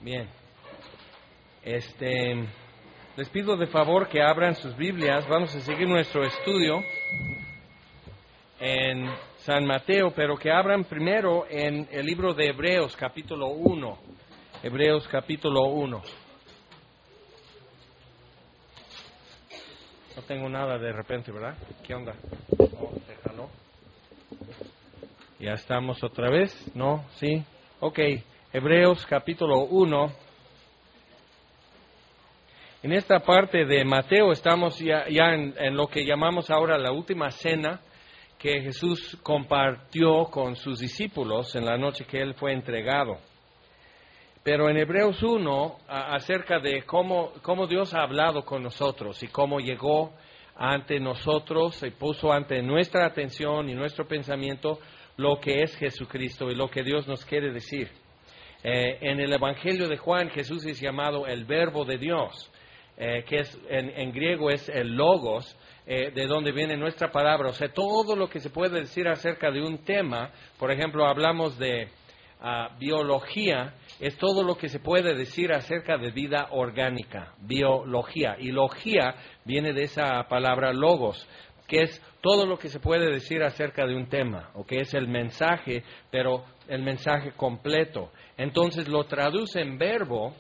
Bien. Les pido de favor que abran sus Biblias. Vamos a seguir nuestro estudio en San Mateo, pero que abran primero en el libro de Hebreos, capítulo 1. Hebreos, capítulo 1. No tengo nada de repente, ¿verdad? ¿Qué onda? Oh, déjalo. Ya estamos otra vez, ¿no? ¿Sí? Ok, Hebreos capítulo 1. En esta parte de Mateo estamos ya en lo que llamamos ahora la última cena que Jesús compartió con sus discípulos en la noche que Él fue entregado. Pero en Hebreos 1, acerca de cómo Dios ha hablado con nosotros y cómo llegó ante nosotros y puso ante nuestra atención y nuestro pensamiento lo que es Jesucristo y lo que Dios nos quiere decir. En el Evangelio de Juan, Jesús es llamado el Verbo de Dios, que es en griego es el Logos, de donde viene nuestra palabra. O sea, todo lo que se puede decir acerca de un tema, por ejemplo, hablamos de biología, es todo lo que se puede decir acerca de vida orgánica, biología. Y logía viene de esa palabra logos, que es todo lo que se puede decir acerca de un tema, o que es el mensaje, pero el mensaje completo. Entonces lo traduce en verbo,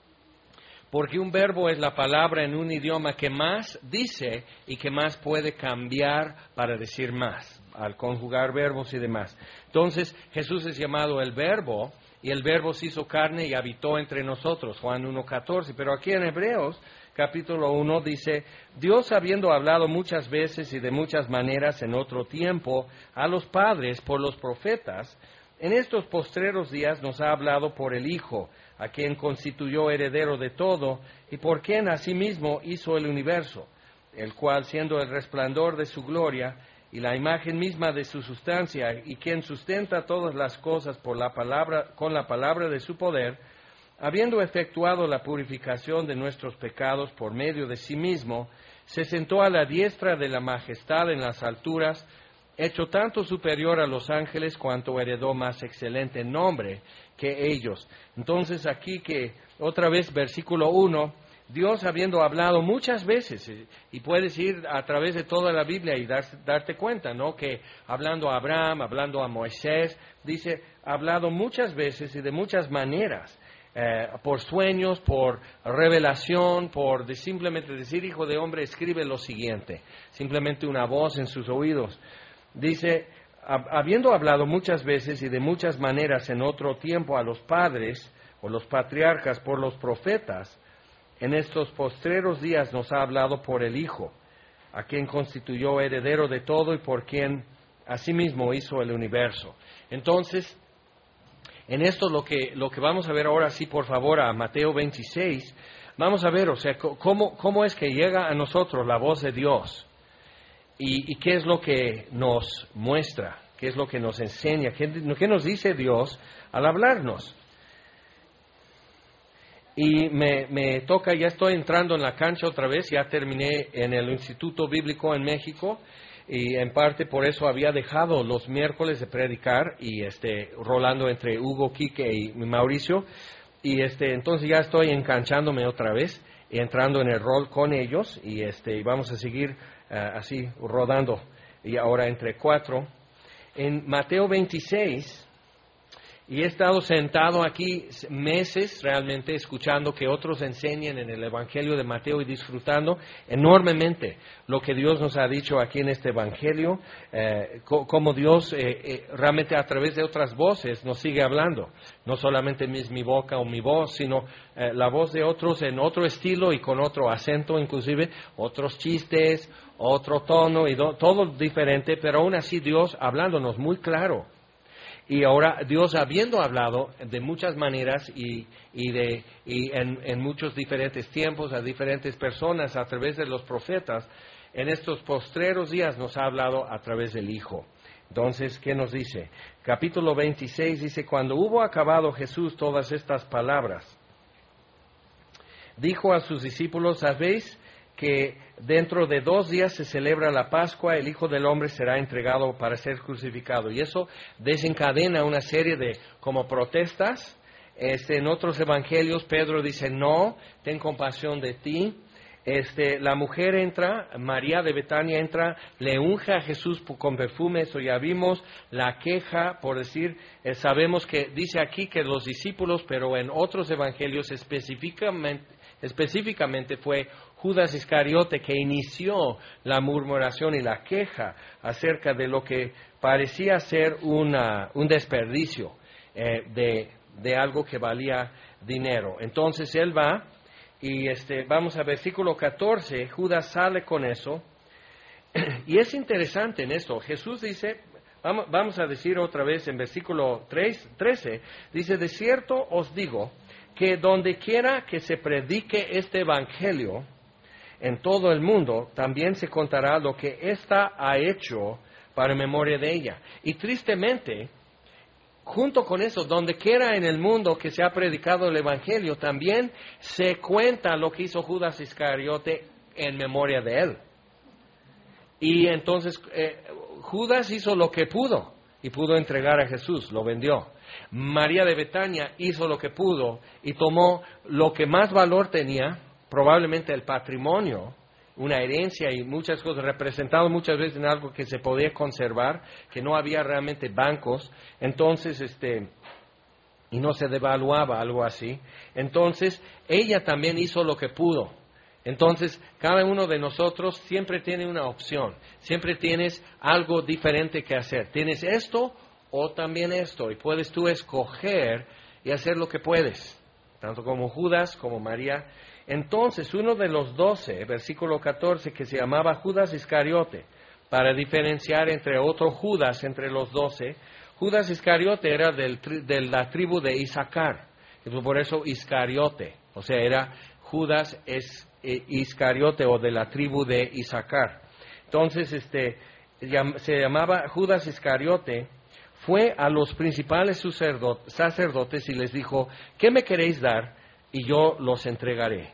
porque un verbo es la palabra en un idioma que más dice y que más puede cambiar para decir más, al conjugar verbos y demás. Entonces Jesús es llamado el Verbo, y el Verbo se hizo carne y habitó entre nosotros, Juan 1:14. Pero aquí en Hebreos, capítulo 1, dice: Dios, habiendo hablado muchas veces y de muchas maneras en otro tiempo a los padres por los profetas, en estos postreros días nos ha hablado por el Hijo, a quien constituyó heredero de todo, y por quien asimismo hizo el universo, el cual, siendo el resplandor de su gloria y la imagen misma de su sustancia, y quien sustenta todas las cosas con la palabra de su poder, habiendo efectuado la purificación de nuestros pecados por medio de sí mismo, se sentó a la diestra de la majestad en las alturas, hecho tanto superior a los ángeles cuanto heredó más excelente nombre que ellos. Entonces aquí que otra vez versículo 1, Dios habiendo hablado muchas veces, y puedes ir a través de toda la Biblia y darte cuenta, ¿no? Que hablando a Abraham, hablando a Moisés, dice, ha hablado muchas veces y de muchas maneras, por sueños, por revelación, simplemente decir, hijo de hombre, escribe lo siguiente, simplemente una voz en sus oídos. Dice, habiendo hablado muchas veces y de muchas maneras en otro tiempo a los padres o los patriarcas por los profetas, en estos postreros días nos ha hablado por el Hijo, a quien constituyó heredero de todo y por quien asimismo hizo el universo. Entonces, en esto lo que vamos a ver ahora, sí, por favor, a Mateo 26, vamos a ver, o sea, cómo es que llega a nosotros la voz de Dios. ¿Y qué es lo que nos muestra? ¿Qué es lo que nos enseña? ¿Qué nos dice Dios al hablarnos? Y me toca, ya estoy entrando en la cancha otra vez, ya terminé en el Instituto Bíblico en México, y en parte por eso había dejado los miércoles de predicar, y rolando entre Hugo, Quique y Mauricio, y entonces ya estoy enganchándome otra vez, y entrando en el rol con ellos, y vamos a seguir así rodando, y ahora entre 4. En Mateo 26, y he estado sentado aquí meses realmente escuchando que otros enseñen en el Evangelio de Mateo y disfrutando enormemente lo que Dios nos ha dicho aquí en este Evangelio, cómo Dios realmente a través de otras voces nos sigue hablando, no solamente mi boca o mi voz, sino la voz de otros en otro estilo y con otro acento, inclusive otros chistes, otro tono, y todo diferente, pero aún así Dios hablándonos muy claro. Y ahora Dios, habiendo hablado de muchas maneras y en muchos diferentes tiempos a diferentes personas a través de los profetas, en estos postreros días nos ha hablado a través del Hijo. Entonces, ¿qué nos dice? Capítulo 26 dice: cuando hubo acabado Jesús todas estas palabras, dijo a sus discípulos: ¿sabéis que dentro de 2 días se celebra la Pascua? El Hijo del Hombre será entregado para ser crucificado. Y eso desencadena una serie de como protestas En otros evangelios, Pedro dice, no, ten compasión de ti. La mujer entra, María de Betania entra, le unge a Jesús con perfume, eso ya vimos, la queja, por decir, sabemos que dice aquí que los discípulos, pero en otros evangelios específicamente fue Judas Iscariote que inició la murmuración y la queja acerca de lo que parecía ser un desperdicio de algo que valía dinero. Entonces él va y vamos a versículo 14, Judas sale con eso. Y es interesante en esto, Jesús dice, vamos a decir otra vez en versículo 13, dice, de cierto os digo que donde quiera que se predique este evangelio en todo el mundo, también se contará lo que ésta ha hecho para memoria de ella. Y tristemente, junto con eso, donde quiera en el mundo que se ha predicado el evangelio, también se cuenta lo que hizo Judas Iscariote en memoria de él. Y entonces Judas hizo lo que pudo y pudo entregar a Jesús, lo vendió. María de Betania hizo lo que pudo y tomó lo que más valor tenía, probablemente el patrimonio, una herencia y muchas cosas, representado muchas veces en algo que se podía conservar, que no había realmente bancos, entonces, y no se devaluaba, algo así. Entonces, ella también hizo lo que pudo. Entonces, cada uno de nosotros siempre tiene una opción, siempre tienes algo diferente que hacer. Tienes esto o también esto, y puedes tú escoger y hacer lo que puedes, tanto como Judas como María. Entonces, uno de los 12, versículo 14, que se llamaba Judas Iscariote, para diferenciar entre otro Judas, entre los 12, Judas Iscariote era de la tribu de Isaacar, por eso Iscariote, o sea, era Judas Iscariote o de la tribu de Isaacar. Entonces, se llamaba Judas Iscariote, fue a los principales sacerdotes y les dijo, ¿qué me queréis dar? Y yo los entregaré.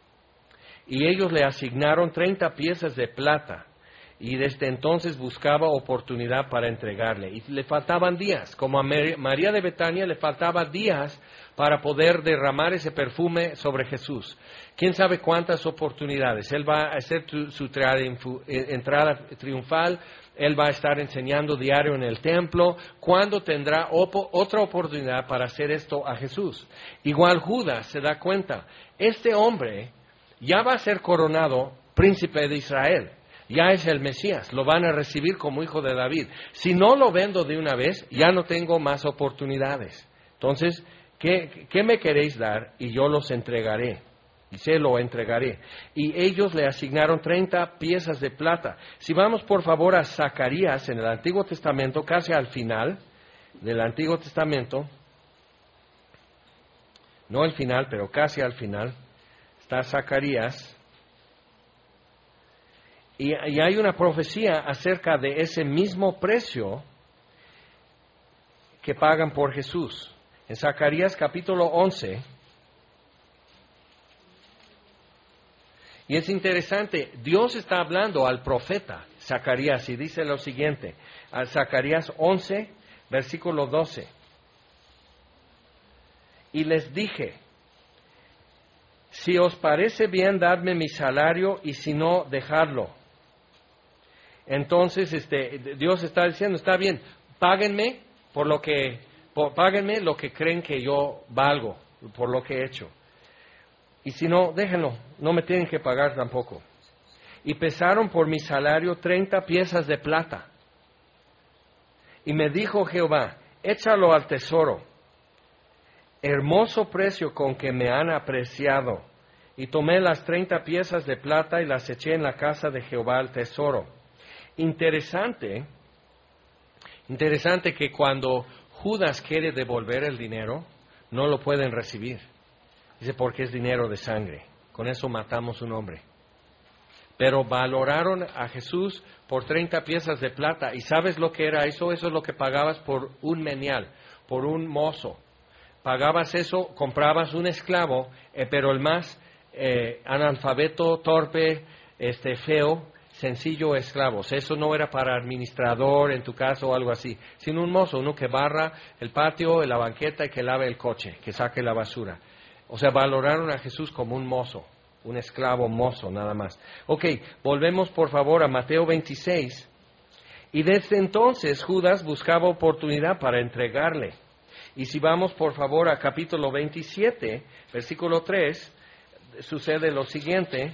Y ellos le asignaron 30 piezas de plata, y desde entonces buscaba oportunidad para entregarle. Y le faltaban días, como a María de Betania le faltaban días para poder derramar ese perfume sobre Jesús. ¿Quién sabe cuántas oportunidades? Él va a hacer su entrada triunfal, él va a estar enseñando diario en el templo. ¿Cuándo tendrá otra oportunidad para hacer esto a Jesús? Igual Judas se da cuenta, este hombre ya va a ser coronado príncipe de Israel, ya es el Mesías, lo van a recibir como hijo de David. Si no lo vendo de una vez, ya no tengo más oportunidades. Entonces, ¿qué me queréis dar? Y yo los entregaré. Y se lo entregaré. Y ellos le asignaron 30 piezas de plata. Si vamos por favor a Zacarías en el Antiguo Testamento, casi al final del Antiguo Testamento, no al final, pero casi al final, está Zacarías. Y hay una profecía acerca de ese mismo precio que pagan por Jesús. En Zacarías capítulo 11, y es interesante, Dios está hablando al profeta Zacarías y dice lo siguiente, a Zacarías 11, versículo 12. Y les dije, si os parece bien, dadme mi salario y si no, dejadlo. Entonces, Dios está diciendo, está bien, páguenme páguenme lo que creen que yo valgo, por lo que he hecho. Y si no, déjenlo, no me tienen que pagar tampoco. Y pesaron por mi salario 30 piezas de plata. Y me dijo Jehová, échalo al tesoro. Hermoso precio con que me han apreciado. Y tomé las 30 piezas de plata y las eché en la casa de Jehová al tesoro. Interesante que cuando Judas quiere devolver el dinero, no lo pueden recibir. Dice, porque es dinero de sangre. Con eso matamos un hombre. Pero valoraron a Jesús por 30 piezas de plata. ¿Y sabes lo que era eso? Eso es lo que pagabas por un menial, por un mozo. Pagabas eso, comprabas un esclavo, pero el más analfabeto, torpe, feo, sencillo esclavo. Eso no era para administrador en tu casa o algo así, sino un mozo, uno que barra el patio, la banqueta y que lave el coche, que saque la basura. O sea, valoraron a Jesús como un mozo, un esclavo mozo, nada más. Ok, volvemos por favor a Mateo 26. Y desde entonces Judas buscaba oportunidad para entregarle. Y si vamos por favor a capítulo 27, versículo 3, sucede lo siguiente.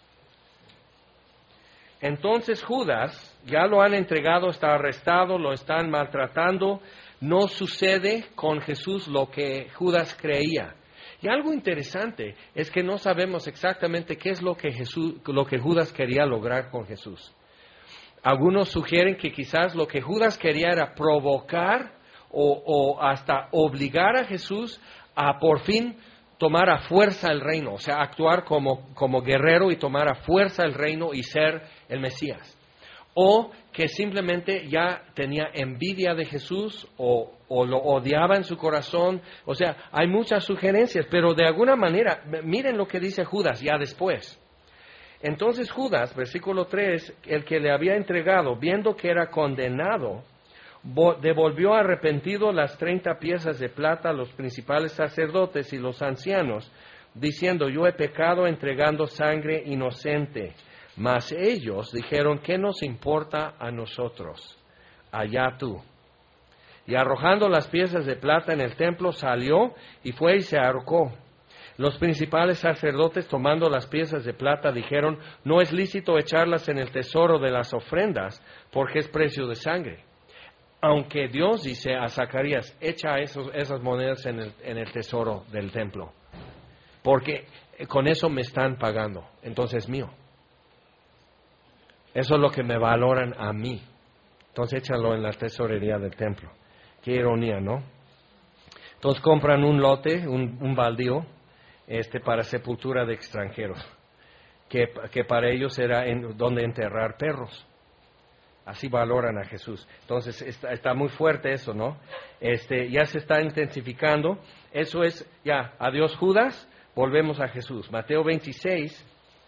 Entonces Judas, ya lo han entregado, está arrestado, lo están maltratando. No sucede con Jesús lo que Judas creía. Y algo interesante es que no sabemos exactamente qué es lo que Judas quería lograr con Jesús. Algunos sugieren que quizás lo que Judas quería era provocar o hasta obligar a Jesús a por fin tomar a fuerza el reino, o sea, actuar como guerrero y tomar a fuerza el reino y ser el Mesías. O que simplemente ya tenía envidia de Jesús o lo odiaba en su corazón. O sea, hay muchas sugerencias, pero de alguna manera, miren lo que dice Judas ya después. Entonces Judas, versículo 3, el que le había entregado, viendo que era condenado, devolvió arrepentido las 30 piezas de plata a los principales sacerdotes y los ancianos, diciendo, yo he pecado entregando sangre inocente. Mas ellos dijeron, ¿qué nos importa a nosotros? Allá tú. Y arrojando las piezas de plata en el templo, salió y fue y se ahorcó. Los principales sacerdotes, tomando las piezas de plata, dijeron, no es lícito echarlas en el tesoro de las ofrendas, porque es precio de sangre. Aunque Dios dice a Zacarías, echa esas monedas en el tesoro del templo, porque con eso me están pagando, entonces es mío. Eso es lo que me valoran a mí. Entonces échalo en la tesorería del templo. Qué ironía, ¿no? Entonces compran un lote, un baldío, para sepultura de extranjeros, que para ellos era donde enterrar perros. Así valoran a Jesús. Entonces está muy fuerte eso, ¿no? Ya se está intensificando. Eso es, ya, adiós Judas, volvemos a Jesús. Mateo 26,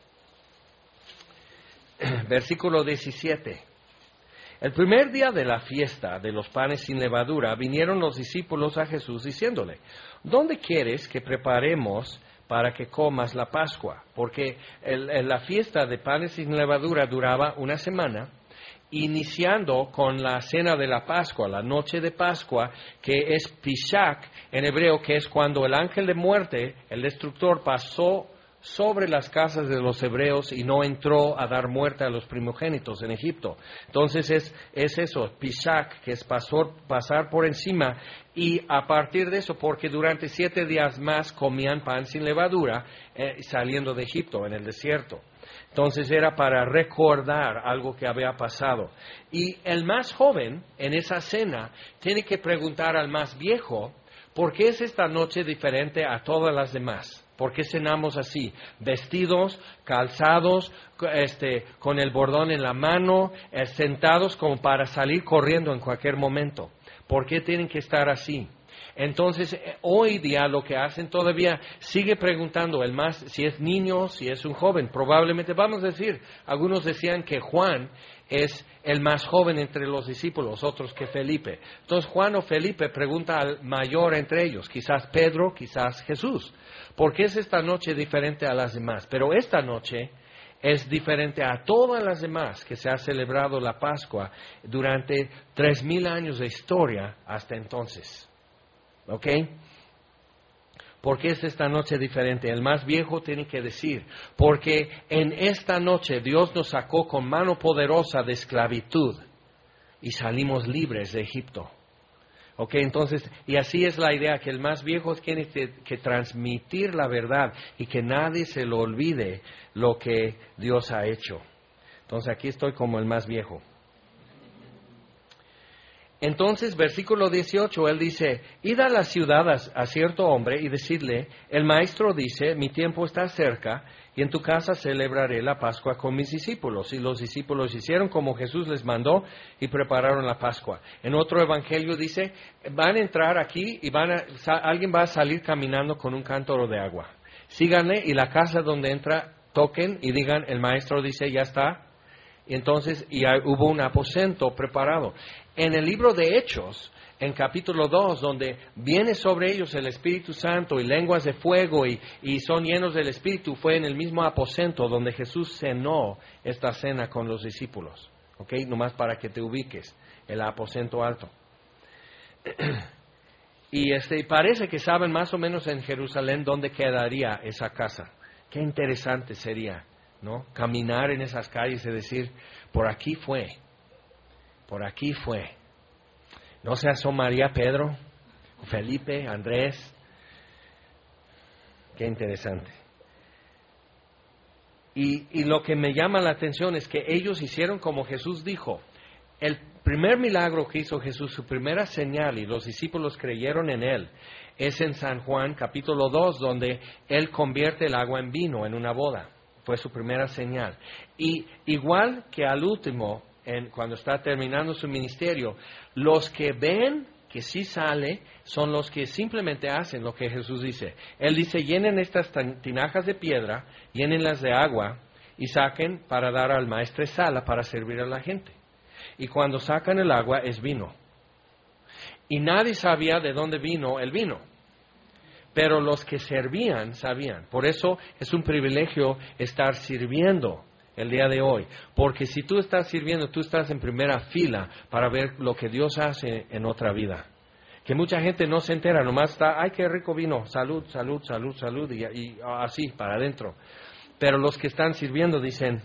versículo 17. El primer día de la fiesta de los panes sin levadura, vinieron los discípulos a Jesús diciéndole, ¿dónde quieres que preparemos para que comas la Pascua? Porque la fiesta de panes sin levadura duraba una semana, iniciando con la cena de la Pascua, la noche de Pascua, que es Pishak en hebreo, que es cuando el ángel de muerte, el destructor, pasó sobre las casas de los hebreos y no entró a dar muerte a los primogénitos en Egipto. Entonces es eso, Pishak, que es pasar por encima, y a partir de eso, porque durante 7 días más comían pan sin levadura, saliendo de Egipto, en el desierto. Entonces era para recordar algo que había pasado. Y el más joven en esa cena tiene que preguntar al más viejo, ¿por qué es esta noche diferente a todas las demás? ¿Por qué cenamos así? Vestidos, calzados, con el bordón en la mano, sentados como para salir corriendo en cualquier momento. ¿Por qué tienen que estar así? Entonces, hoy día lo que hacen todavía, sigue preguntando el más, si es niño, si es un joven. Probablemente, vamos a decir, algunos decían que Juan es el más joven entre los discípulos, otros que Felipe. Entonces, Juan o Felipe pregunta al mayor entre ellos, quizás Pedro, quizás Jesús. ¿Por qué es esta noche diferente a las demás? Pero esta noche es diferente a todas las demás que se ha celebrado la Pascua durante 3,000 años de historia hasta entonces. ¿Ok? ¿Por qué es esta noche diferente? El más viejo tiene que decir, porque en esta noche Dios nos sacó con mano poderosa de esclavitud y salimos libres de Egipto. ¿Ok? Entonces, y así es la idea, que el más viejo tiene que transmitir la verdad y que nadie se lo olvide lo que Dios ha hecho. Entonces, aquí estoy como el más viejo. Entonces, versículo 18, él dice, id a las ciudades a cierto hombre y decidle, el maestro dice, mi tiempo está cerca y en tu casa celebraré la Pascua con mis discípulos. Y los discípulos hicieron como Jesús les mandó y prepararon la Pascua. En otro evangelio dice, van a entrar aquí y alguien va a salir caminando con un cántaro de agua. Síganle y la casa donde entra, toquen y digan, el maestro dice, ya está Hubo un aposento preparado. En el libro de Hechos, en capítulo 2, donde viene sobre ellos el Espíritu Santo y lenguas de fuego y son llenos del Espíritu, fue en el mismo aposento donde Jesús cenó esta cena con los discípulos. ¿Ok? Nomás para que te ubiques, el aposento alto. Y parece que saben más o menos en Jerusalén dónde quedaría esa casa. Qué interesante sería, ¿no? Caminar en esas calles y decir, por aquí fue. ¿No se asomaría Pedro, Felipe, Andrés? Qué interesante. Y lo que me llama la atención es que ellos hicieron como Jesús dijo. El primer milagro que hizo Jesús, su primera señal, y los discípulos creyeron en él, es en San Juan capítulo 2, donde él convierte el agua en vino en una boda. Fue su primera señal. Y igual que al último, cuando está terminando su ministerio, los que ven que sí sale son los que simplemente hacen lo que Jesús dice. Él dice, llenen estas tinajas de piedra, llénenlas de agua y saquen para dar al maestresala para servir a la gente. Y cuando sacan el agua es vino. Y nadie sabía de dónde vino el vino. Pero los que servían sabían. Por eso es un privilegio estar sirviendo el día de hoy. Porque si tú estás sirviendo, tú estás en primera fila para ver lo que Dios hace en otra vida. Que mucha gente no se entera, nomás está, ¡ay, qué rico vino! Salud, salud, salud, salud, y así, para adentro. Pero los que están sirviendo dicen,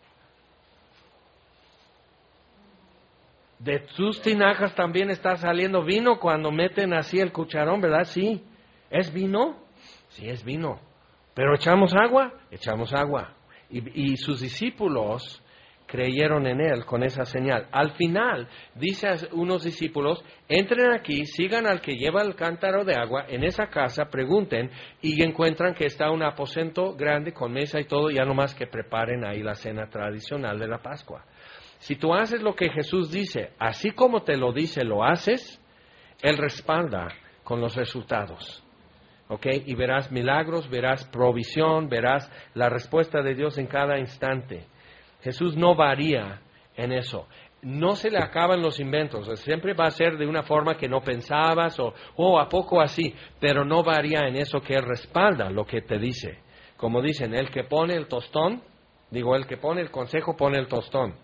de tus tinajas también está saliendo vino cuando meten así el cucharón, ¿verdad? Sí. ¿Es vino? Sí, es vino. ¿Pero echamos agua? Echamos agua. Y sus discípulos creyeron en él con esa señal. Al final, dice a unos discípulos, entren aquí, sigan al que lleva el cántaro de agua en esa casa, pregunten y encuentran que está un aposento grande con mesa y todo, ya nomás que preparen ahí la cena tradicional de la Pascua. Si tú haces lo que Jesús dice, así como te lo dice, lo haces, Él respalda con los resultados. ¿Ok? Y verás milagros, verás provisión, verás la respuesta de Dios en cada instante. Jesús no varía en eso. No se le acaban los inventos. Siempre va a ser de una forma que no pensabas o ¿a poco así? Pero no varía en eso, que Él respalda lo que te dice. Como dicen, el que pone el tostón, el que pone el consejo pone el tostón.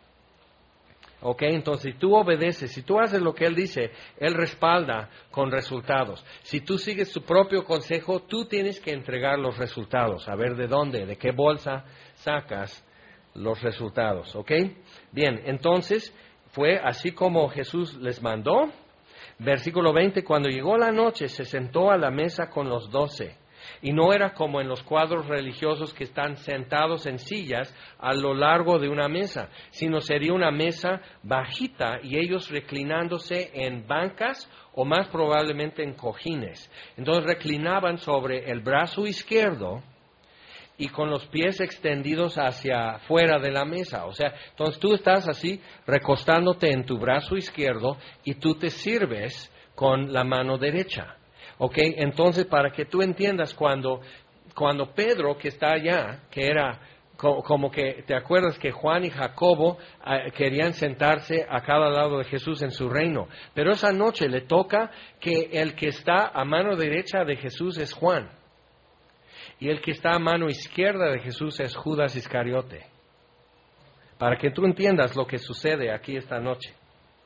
¿Ok? Entonces, si tú obedeces, si tú haces lo que Él dice, Él respalda con resultados. Si tú sigues tu propio consejo, tú tienes que entregar los resultados. A ver de dónde, de qué bolsa sacas los resultados. ¿Ok? Bien, entonces, fue así como Jesús les mandó. Versículo 20, cuando llegó la noche, se sentó a la mesa con los 12. Y no era como en los cuadros religiosos que están sentados en sillas a lo largo de una mesa, sino sería una mesa bajita y ellos reclinándose en bancas o más probablemente en cojines. Entonces reclinaban sobre el brazo izquierdo y con los pies extendidos hacia fuera de la mesa. O sea, entonces tú estás así recostándote en tu brazo izquierdo y tú te sirves con la mano derecha. ¿Ok? Entonces, para que tú entiendas, cuando Pedro, que está allá, que era como que, ¿te acuerdas que Juan y Jacobo querían sentarse a cada lado de Jesús en su reino? Pero esa noche le toca que el que está a mano derecha de Jesús es Juan. Y el que está a mano izquierda de Jesús es Judas Iscariote. Para que tú entiendas lo que sucede aquí esta noche.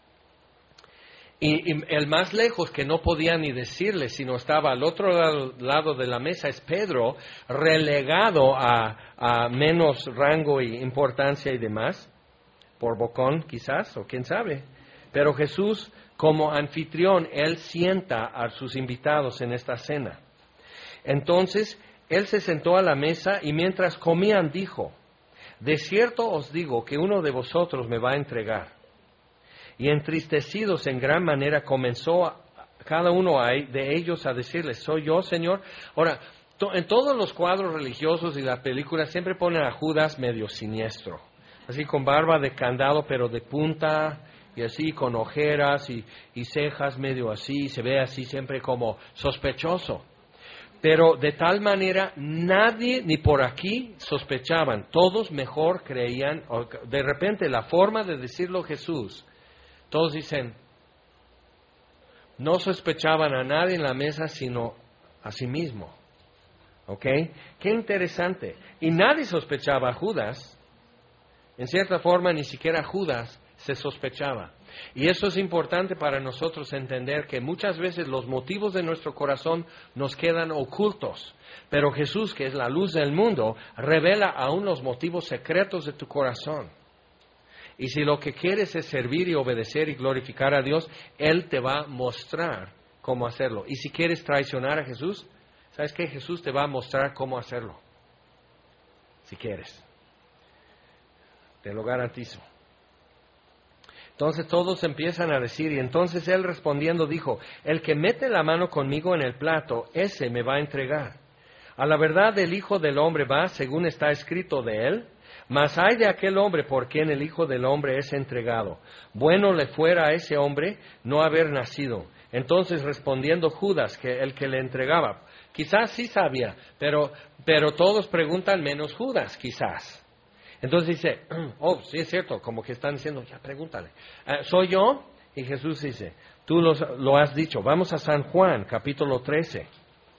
Y el más lejos, que no podía ni decirle, sino estaba al otro lado de la mesa, es Pedro, relegado a menos rango y importancia y demás, por bocón quizás, o quién sabe. Pero Jesús, como anfitrión, Él sienta a sus invitados en esta cena. Entonces, Él se sentó a la mesa y mientras comían dijo, de cierto os digo que uno de vosotros me va a entregar. Y entristecidos en gran manera comenzó cada uno de ellos a decirles, ¿soy yo, Señor? Ahora, en todos los cuadros religiosos y las películas siempre ponen a Judas medio siniestro. Así con barba de candado pero de punta y así con ojeras y cejas medio así. Se ve así siempre como sospechoso. Pero de tal manera nadie ni por aquí sospechaban, todos mejor creían. De repente la forma de decirlo Jesús, todos dicen, no sospechaban a nadie en la mesa sino a sí mismo. ¿Ok? Qué interesante. Y nadie sospechaba a Judas. En cierta forma ni siquiera Judas se sospechaba. Y eso es importante para nosotros entender que muchas veces los motivos de nuestro corazón nos quedan ocultos. Pero Jesús, que es la luz del mundo, revela aún los motivos secretos de tu corazón. Y si lo que quieres es servir y obedecer y glorificar a Dios, Él te va a mostrar cómo hacerlo. Y si quieres traicionar a Jesús, ¿sabes qué? Jesús te va a mostrar cómo hacerlo. Si quieres. Te lo garantizo. Entonces todos empiezan a decir, y entonces él respondiendo dijo, el que mete la mano conmigo en el plato, ese me va a entregar. A la verdad el Hijo del Hombre va, según está escrito de él, mas hay de aquel hombre por quien el Hijo del Hombre es entregado. Bueno le fuera a ese hombre no haber nacido. Entonces respondiendo Judas, que el que le entregaba, quizás sí sabía, pero todos preguntan menos Judas, quizás. Entonces dice, oh, sí es cierto, como que están diciendo, ya pregúntale, ¿soy yo? Y Jesús dice, tú lo has dicho. Vamos a San Juan, capítulo 13.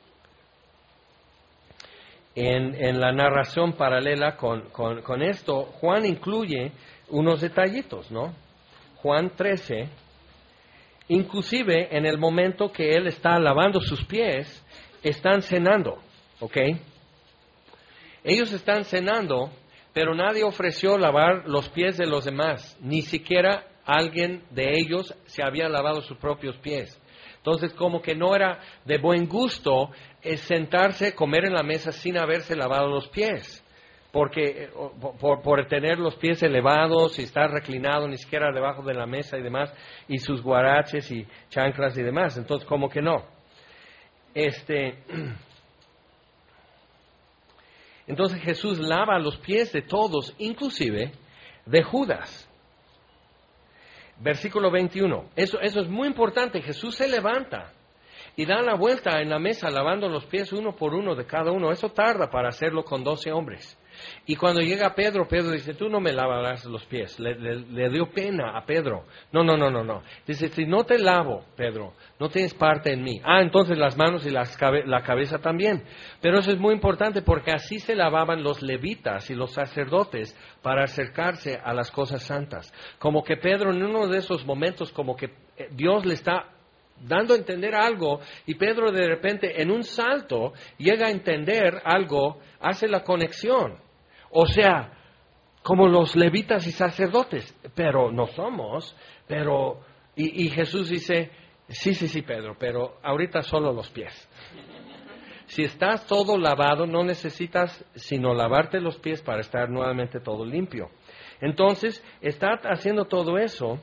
En la narración paralela con esto, Juan incluye unos detallitos, ¿no? Juan 13, inclusive en el momento que él está lavando sus pies, están cenando, ¿ok? Ellos están cenando, pero nadie ofreció lavar los pies de los demás, ni siquiera alguien de ellos se había lavado sus propios pies. Entonces, como que no era de buen gusto sentarse, comer en la mesa sin haberse lavado los pies, porque por tener los pies elevados y estar reclinado ni siquiera debajo de la mesa y demás, y sus guaraches y chanclas y demás. Entonces, como que no. Entonces Jesús lava los pies de todos, inclusive de Judas. Versículo 21. Eso es muy importante. Jesús se levanta y da la vuelta en la mesa lavando los pies uno por uno de cada uno. Eso tarda para hacerlo con 12 hombres. Y cuando llega Pedro dice, tú no me lavarás los pies. Le dio pena a Pedro. No. Dice, si no te lavo, Pedro, no tienes parte en mí. Entonces las manos y la cabeza también. Pero eso es muy importante porque así se lavaban los levitas y los sacerdotes para acercarse a las cosas santas. Como que Pedro en uno de esos momentos, como que Dios le está dando a entender algo, y Pedro de repente en un salto llega a entender algo, hace la conexión. O sea, como los levitas y sacerdotes, pero no somos, y Jesús dice, sí, Pedro, pero ahorita solo los pies. Si estás todo lavado, no necesitas sino lavarte los pies para estar nuevamente todo limpio. Entonces, está haciendo todo eso,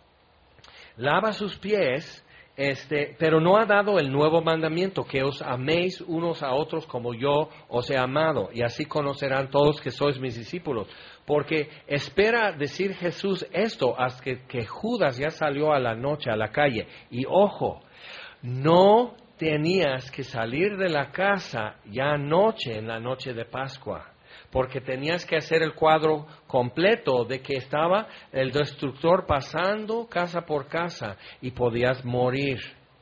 lava sus pies, pero no ha dado el nuevo mandamiento, que os améis unos a otros como yo os he amado, y así conocerán todos que sois mis discípulos. Porque espera decir Jesús esto hasta que Judas ya salió a la noche, a la calle. Y ojo, no tenías que salir de la casa ya anoche, en la noche de Pascua, porque tenías que hacer el cuadro completo de que estaba el destructor pasando casa por casa y podías morir.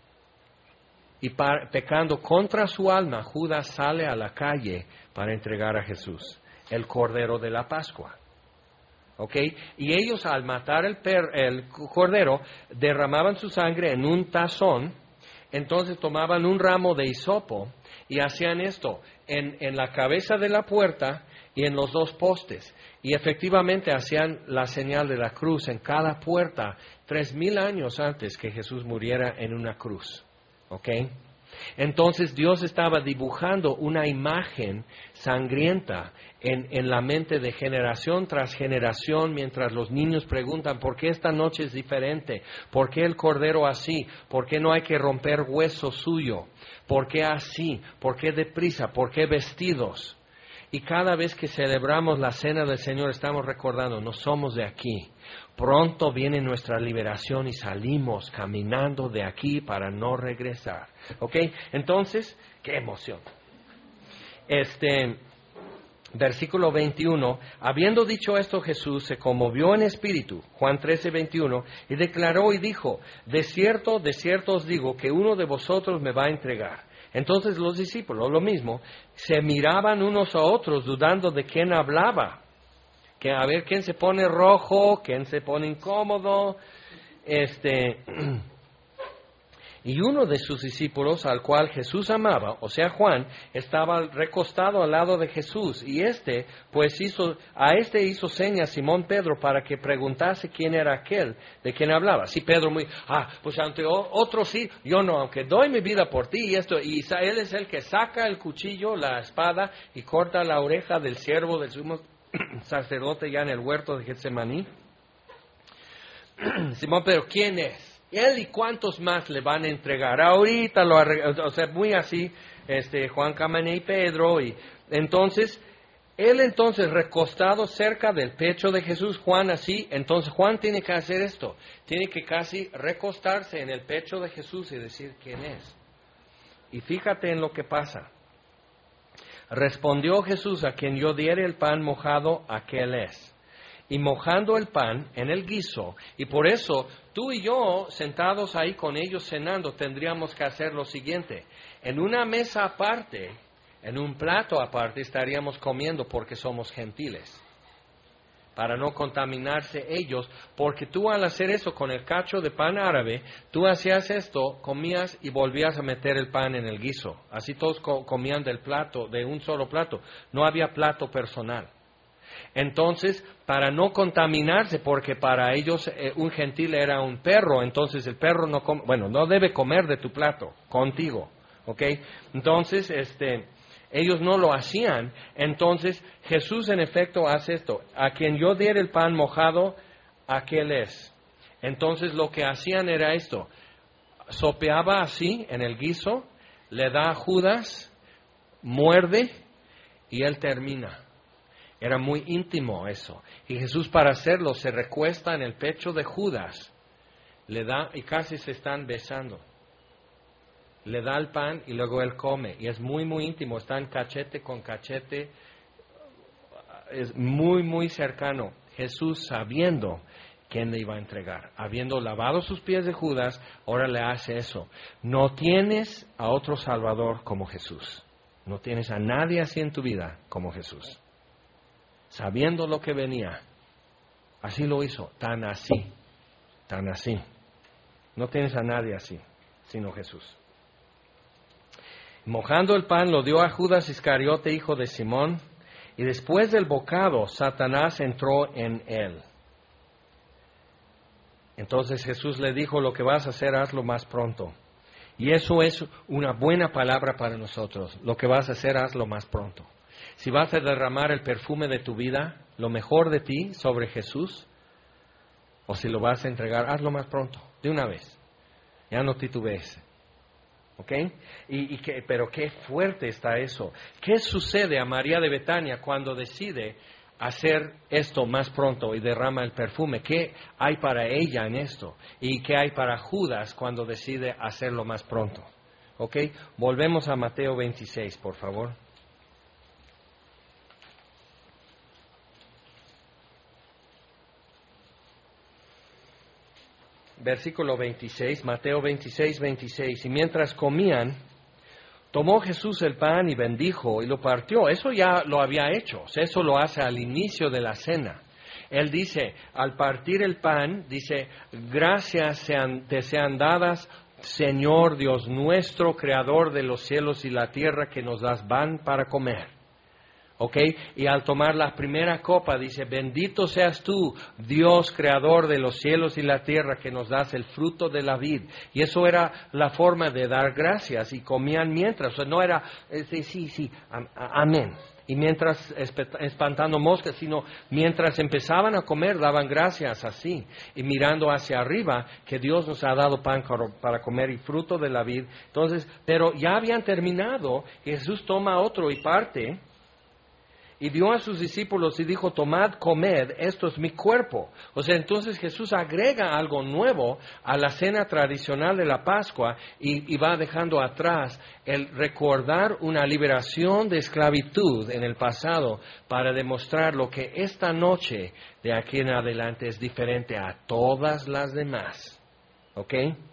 Y pecando contra su alma, Judas sale a la calle para entregar a Jesús, el Cordero de la Pascua. ¿Ok? Y ellos al matar el Cordero derramaban su sangre en un tazón, entonces tomaban un ramo de hisopo y hacían esto en la cabeza de la puerta y en los dos postes. Y efectivamente hacían la señal de la cruz en cada puerta 3,000 años antes que Jesús muriera en una cruz. ¿Ok? Entonces Dios estaba dibujando una imagen sangrienta en la mente de generación tras generación, mientras los niños preguntan, ¿por qué esta noche es diferente? ¿Por qué el cordero así? ¿Por qué no hay que romper hueso suyo? ¿Por qué así? ¿Por qué deprisa? ¿Por qué vestidos? Y cada vez que celebramos la cena del Señor estamos recordando, no somos de aquí, Pronto viene nuestra liberación y salimos caminando de aquí para no regresar. ¿Ok? Entonces, qué emoción. Versículo 21, habiendo dicho esto Jesús se conmovió en espíritu, Juan 13:21, y declaró y dijo, de cierto os digo que uno de vosotros me va a entregar. Entonces los discípulos, lo mismo, se miraban unos a otros dudando de quién hablaba. Que a ver quién se pone rojo, quién se pone incómodo. Y uno de sus discípulos, al cual Jesús amaba, o sea Juan, estaba recostado al lado de Jesús. Y pues hizo señas Simón Pedro para que preguntase quién era aquel de quien hablaba. Sí, Pedro pues ante otro sí, yo no, aunque doy mi vida por ti y esto. Y él es el que saca el cuchillo, la espada y corta la oreja del siervo del sumo sacerdote ya en el huerto de Getsemaní. Simón Pedro, ¿quién es? Él y cuántos más le van a entregar. Ahorita muy así, Juan Camané y Pedro. Y entonces, él recostado cerca del pecho de Jesús, Juan así. Entonces Juan tiene que hacer esto. Tiene que casi recostarse en el pecho de Jesús y decir quién es. Y fíjate en lo que pasa. Respondió Jesús, a quien yo diere el pan mojado, aquel es. Y mojando el pan en el guiso, y por eso tú y yo, sentados ahí con ellos cenando, tendríamos que hacer lo siguiente. En una mesa aparte, en un plato aparte, estaríamos comiendo porque somos gentiles, para no contaminarse ellos, porque tú al hacer eso con el cacho de pan árabe, tú hacías esto, comías y volvías a meter el pan en el guiso. Así todos comían del plato, de un solo plato. No había plato personal. Entonces, para no contaminarse, porque para ellos un gentil era un perro, entonces el perro no debe comer de tu plato contigo, ¿ok? Entonces, ellos no lo hacían. Entonces, Jesús en efecto hace esto. A quien yo diera el pan mojado, aquel es. Entonces, lo que hacían era esto. Sopeaba así en el guiso, le da a Judas, muerde y él termina. Era muy íntimo eso. Y Jesús para hacerlo se recuesta en el pecho de Judas, le da y casi se están besando. Le da el pan y luego él come. Y es muy, muy íntimo. Están cachete con cachete. Es muy, muy cercano. Jesús sabiendo quién le iba a entregar. Habiendo lavado sus pies de Judas, ahora le hace eso. No tienes a otro Salvador como Jesús. No tienes a nadie así en tu vida como Jesús. Sabiendo lo que venía. Así lo hizo. Tan así. Tan así. No tienes a nadie así, sino Jesús. Mojando el pan lo dio a Judas Iscariote, hijo de Simón, y después del bocado Satanás entró en él. Entonces Jesús le dijo, lo que vas a hacer, hazlo más pronto. Y eso es una buena palabra para nosotros. Lo que vas a hacer, hazlo más pronto. Si vas a derramar el perfume de tu vida, lo mejor de ti sobre Jesús, o si lo vas a entregar, hazlo más pronto, de una vez. Ya no titubees. ¿Ok? Pero qué fuerte está eso. ¿Qué sucede a María de Betania cuando decide hacer esto más pronto y derrama el perfume? ¿Qué hay para ella en esto? ¿Y qué hay para Judas cuando decide hacerlo más pronto? ¿Ok? Volvemos a Mateo 26, por favor. Versículo 26, Mateo 26, 26. Y mientras comían, tomó Jesús el pan y bendijo y lo partió. Eso ya lo había hecho. Eso lo hace al inicio de la cena. Él dice, al partir el pan, dice, gracias te sean dadas, Señor Dios nuestro, Creador de los cielos y la tierra, que nos das pan para comer. ¿Ok? Y al tomar la primera copa dice, bendito seas tú, Dios creador de los cielos y la tierra, que nos das el fruto de la vid. Y eso era la forma de dar gracias, y comían mientras, o sea, no era, sí, amén. Y mientras espantando moscas, sino mientras empezaban a comer, daban gracias así, y mirando hacia arriba, que Dios nos ha dado pan para comer y fruto de la vid. Entonces, pero ya habían terminado, Jesús toma otro y parte. Y dio a sus discípulos y dijo, tomad, comed, esto es mi cuerpo. O sea, entonces Jesús agrega algo nuevo a la cena tradicional de la Pascua y va dejando atrás el recordar una liberación de esclavitud en el pasado para demostrar lo que esta noche de aquí en adelante es diferente a todas las demás. ¿Ok?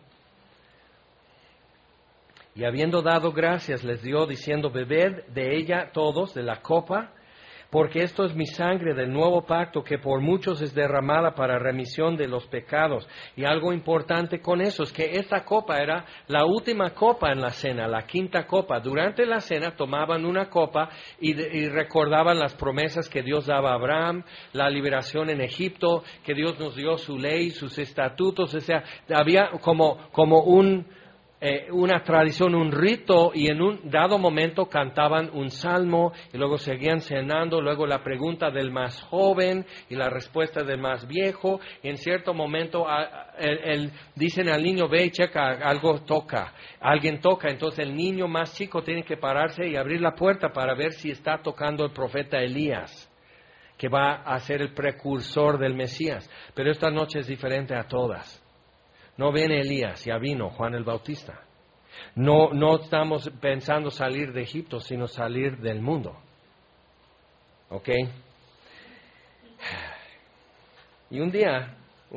Y habiendo dado gracias, les dio diciendo, bebed de ella todos, de la copa, porque esto es mi sangre del nuevo pacto que por muchos es derramada para remisión de los pecados. Y algo importante con eso es que esta copa era la última copa en la cena, la quinta copa. Durante la cena tomaban una copa y recordaban las promesas que Dios daba a Abraham, la liberación en Egipto, que Dios nos dio su ley, sus estatutos. O sea, había como una tradición, un rito, y en un dado momento cantaban un salmo y luego seguían cenando, luego la pregunta del más joven y la respuesta del más viejo, y en cierto momento dicen al niño, ve y checa, alguien toca, entonces el niño más chico tiene que pararse y abrir la puerta para ver si está tocando el profeta Elías, que va a ser el precursor del Mesías. Pero esta noche es diferente a todas. No viene Elías, ya vino Juan el Bautista. No estamos pensando salir de Egipto, sino salir del mundo. ¿Ok? Y un día,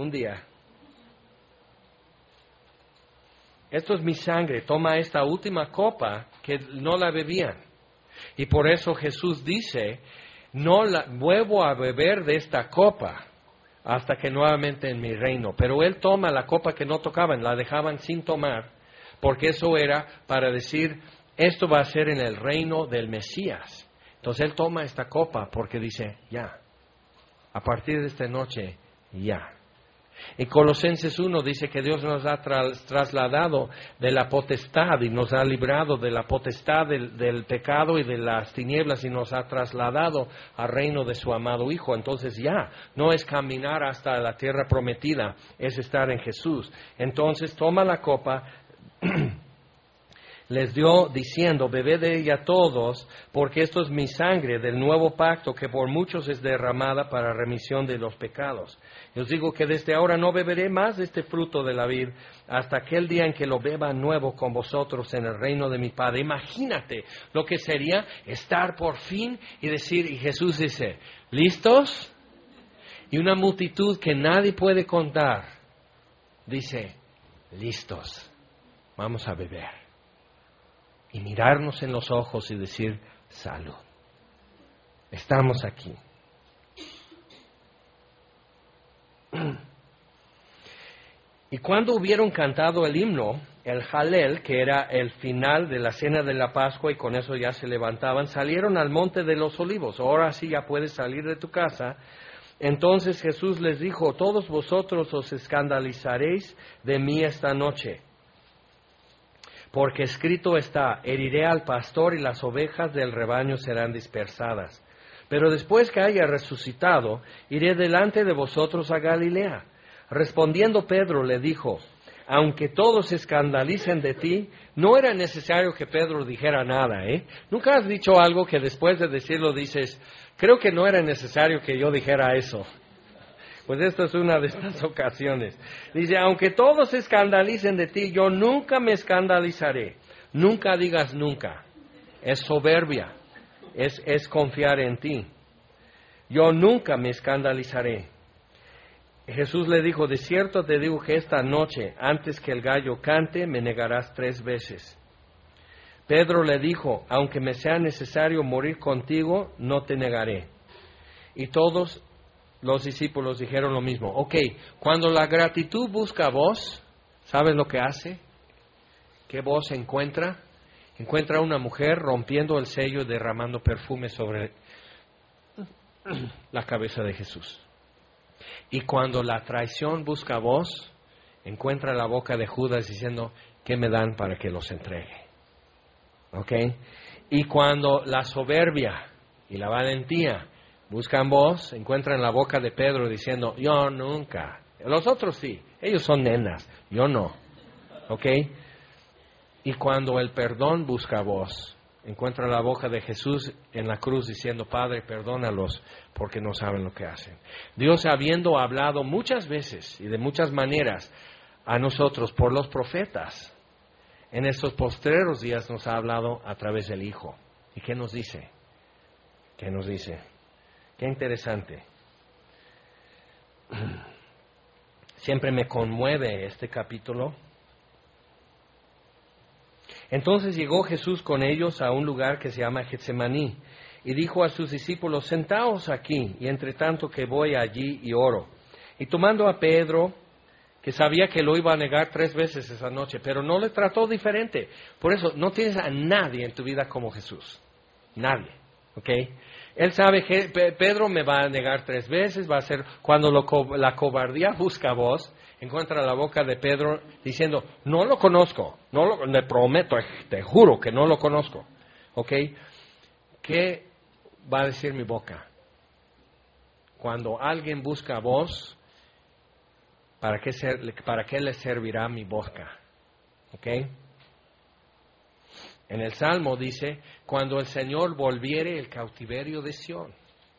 esto es mi sangre, toma esta última copa que no la bebían. Y por eso Jesús dice, no vuelvo a beber de esta copa hasta que nuevamente en mi reino. Pero él toma la copa que no tocaban, la dejaban sin tomar, porque eso era para decir, esto va a ser en el reino del Mesías. Entonces él toma esta copa porque dice, ya, a partir de esta noche, ya. En Colosenses 1 dice que Dios nos ha trasladado de la potestad y nos ha librado de la potestad del pecado y de las tinieblas y nos ha trasladado al reino de su amado Hijo. Entonces ya, no es caminar hasta la tierra prometida, es estar en Jesús. Entonces toma la copa, les dio diciendo, bebed de ella todos, porque esto es mi sangre del nuevo pacto que por muchos es derramada para remisión de los pecados. Y os digo que desde ahora no beberé más de este fruto de la vid hasta aquel día en que lo beba nuevo con vosotros en el reino de mi Padre. Imagínate lo que sería estar por fin y decir, y Jesús dice, ¿listos? Y una multitud que nadie puede contar dice, listos, vamos a beber. Y mirarnos en los ojos y decir, salud, estamos aquí. Y cuando hubieron cantado el himno, el Jalel, que era el final de la cena de la Pascua, y con eso ya se levantaban, salieron al monte de los olivos. Ahora sí ya puedes salir de tu casa. Entonces Jesús les dijo, todos vosotros os escandalizaréis de mí esta noche. Porque escrito está, heriré al pastor y las ovejas del rebaño serán dispersadas. Pero después que haya resucitado, iré delante de vosotros a Galilea. Respondiendo Pedro le dijo, aunque todos se escandalicen de ti, no era necesario que Pedro dijera nada, ¿eh? ¿Nunca has dicho algo que después de decirlo dices, creo que no era necesario que yo dijera eso? Pues esta es una de estas ocasiones. Dice, aunque todos se escandalicen de ti, yo nunca me escandalizaré. Nunca digas nunca. Es soberbia. Es confiar en ti. Yo nunca me escandalizaré. Jesús le dijo, de cierto te digo que esta noche, antes que el gallo cante, me negarás 3 veces. Pedro le dijo, aunque me sea necesario morir contigo, no te negaré. Y todos los discípulos dijeron lo mismo. Ok, cuando la gratitud busca voz, ¿sabes lo que hace? ¿Qué voz encuentra? Encuentra a una mujer rompiendo el sello y derramando perfume sobre la cabeza de Jesús. Y cuando la traición busca voz, encuentra la boca de Judas diciendo, ¿qué me dan para que los entregue? ¿Ok? Y cuando la soberbia y la valentía buscan voz, encuentran la boca de Pedro diciendo, yo nunca. Los otros sí, ellos son nenas, yo no. ¿Ok? Y cuando el perdón busca voz, encuentra la boca de Jesús en la cruz diciendo, Padre, perdónalos porque no saben lo que hacen. Dios, habiendo hablado muchas veces y de muchas maneras a nosotros por los profetas, en estos postreros días nos ha hablado a través del Hijo. ¿Y qué nos dice? ¿Qué nos dice? Qué interesante. Siempre me conmueve este capítulo. Entonces llegó Jesús con ellos a un lugar que se llama Getsemaní y dijo a sus discípulos, sentaos aquí, y entre tanto que voy allí y oro. Y tomando a Pedro, que sabía que lo iba a negar 3 veces esa noche, pero no le trató diferente. Por eso, no tienes a nadie en tu vida como Jesús. Nadie, ¿ok? Él sabe que Pedro me va a negar 3 veces, va a ser cuando la cobardía busca voz, encuentra la boca de Pedro diciendo, no lo conozco, le prometo, te juro que no lo conozco, ¿ok? ¿Qué va a decir mi boca? Cuando alguien busca voz, ¿para qué le servirá mi boca? ¿Ok? En el Salmo dice, cuando el Señor volviere el cautiverio de Sión,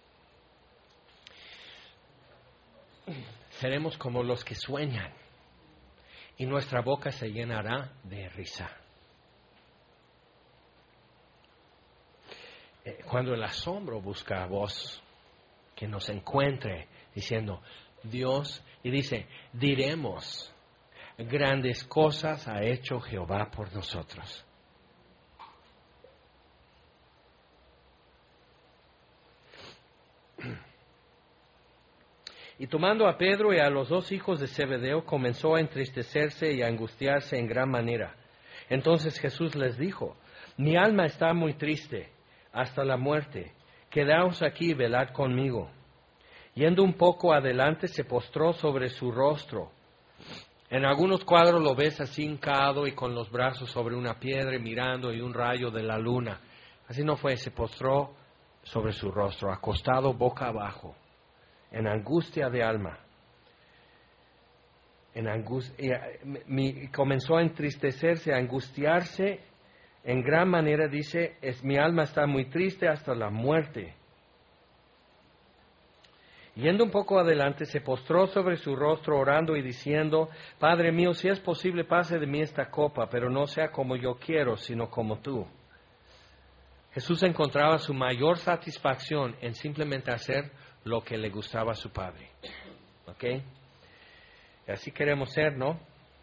seremos como los que sueñan y nuestra boca se llenará de risa. Cuando el asombro busca a voz, que nos encuentre diciendo, Dios, y dice, diremos, grandes cosas ha hecho Jehová por nosotros. Y tomando a Pedro y a los 2 hijos de Zebedeo, comenzó a entristecerse y a angustiarse en gran manera. Entonces Jesús les dijo, mi alma está muy triste hasta la muerte, quedaos aquí y velad conmigo. Yendo un poco adelante, se postró sobre su rostro. En algunos cuadros lo ves así hincado y con los brazos sobre una piedra mirando y un rayo de la luna. Así no fue, se postró sobre su rostro, acostado boca abajo, en angustia de alma. Comenzó a entristecerse, a angustiarse en gran manera, dice, mi alma está muy triste hasta la muerte. Yendo un poco adelante, se postró sobre su rostro orando y diciendo, Padre mío, si es posible, pase de mí esta copa, pero no sea como yo quiero, sino como tú. Jesús encontraba su mayor satisfacción en simplemente hacer lo que le gustaba a su Padre. ¿Ok? Y así queremos ser, ¿no?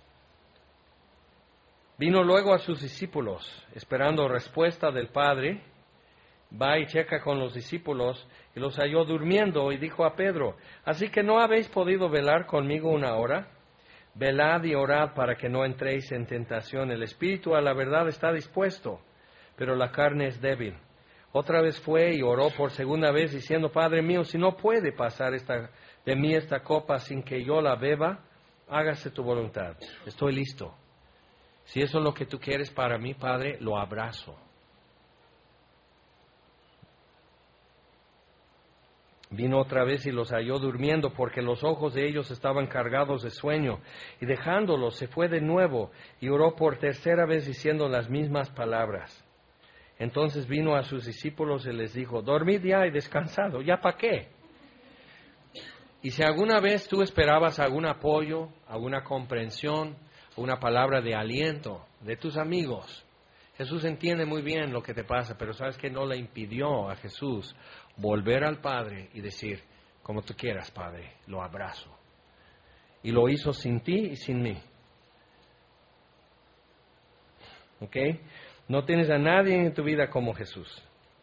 Vino luego a sus discípulos, esperando respuesta del Padre. Va y checa con los discípulos y los halló durmiendo y dijo a Pedro, ¿así que no habéis podido velar conmigo 1 hora? Velad y orad para que no entréis en tentación. El espíritu a la verdad está dispuesto, pero la carne es débil. Otra vez fue y oró por segunda vez diciendo, Padre mío, si no puede pasar de mí esta copa sin que yo la beba, hágase tu voluntad. Estoy listo. Si eso es lo que tú quieres para mí, Padre, lo abrazo. Vino otra vez y los halló durmiendo porque los ojos de ellos estaban cargados de sueño. Y dejándolos se fue de nuevo y oró por tercera vez diciendo las mismas palabras. Entonces vino a sus discípulos y les dijo, dormid ya y descansad, ¿ya para qué? Y si alguna vez tú esperabas algún apoyo, alguna comprensión, una palabra de aliento de tus amigos, Jesús entiende muy bien lo que te pasa, pero sabes que no le impidió a Jesús volver al Padre y decir, como tú quieras, Padre, lo abrazo. Y lo hizo sin ti y sin mí. ¿Ok? No tienes a nadie en tu vida como Jesús.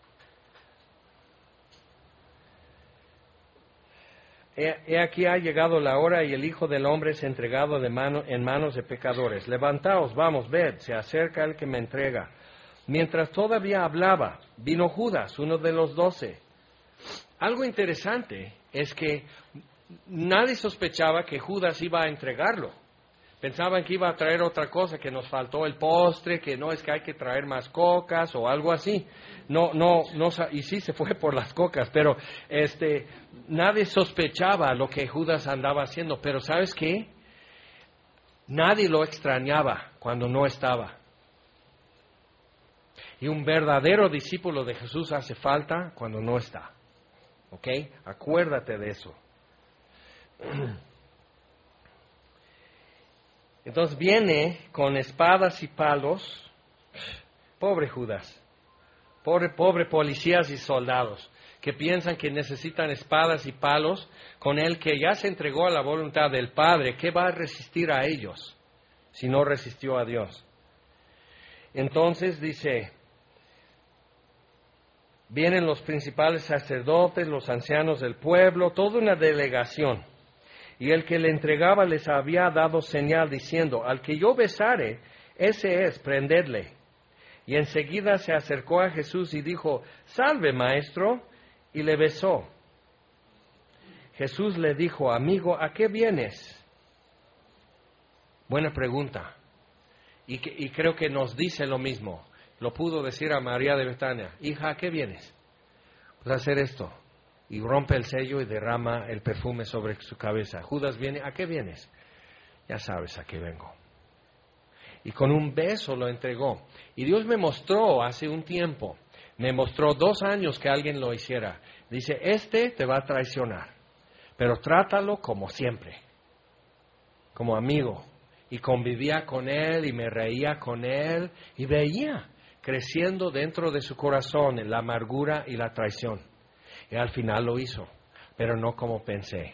He aquí ha llegado la hora y el Hijo del Hombre es entregado en manos de pecadores. Levantaos, vamos, ved, se acerca el que me entrega. Mientras todavía hablaba, vino Judas, uno de los 12. Algo interesante es que nadie sospechaba que Judas iba a entregarlo. Pensaban que iba a traer otra cosa, que nos faltó el postre, que no es que hay que traer más cocas o algo así. No, y sí se fue por las cocas, pero nadie sospechaba lo que Judas andaba haciendo. Pero ¿sabes qué? Nadie lo extrañaba cuando no estaba. Y un verdadero discípulo de Jesús hace falta cuando no está. ¿Ok? Acuérdate de eso. Entonces viene con espadas y palos. Pobre Judas. Pobre policías y soldados que piensan que necesitan espadas y palos con el que ya se entregó a la voluntad del Padre. ¿Qué va a resistir a ellos si no resistió a Dios? Entonces dice, vienen los principales sacerdotes, los ancianos del pueblo, toda una delegación. Y el que le entregaba les había dado señal diciendo, al que yo besare, ese es, prendedle. Y enseguida se acercó a Jesús y dijo, salve, maestro, y le besó. Jesús le dijo, amigo, ¿a qué vienes? Buena pregunta. Y creo que nos dice lo mismo. Lo pudo decir a María de Betania, hija, ¿a qué vienes? Pues a hacer esto. Y rompe el sello y derrama el perfume sobre su cabeza. Judas viene, ¿a qué vienes? Ya sabes a qué vengo. Y con un beso lo entregó. Y Dios me mostró hace un tiempo, me mostró 2 años que alguien lo hiciera. Dice, te va a traicionar, pero trátalo como siempre, como amigo. Y convivía con él y me reía con él y veía creciendo dentro de su corazón la amargura y la traición. Y al final lo hizo, pero no como pensé.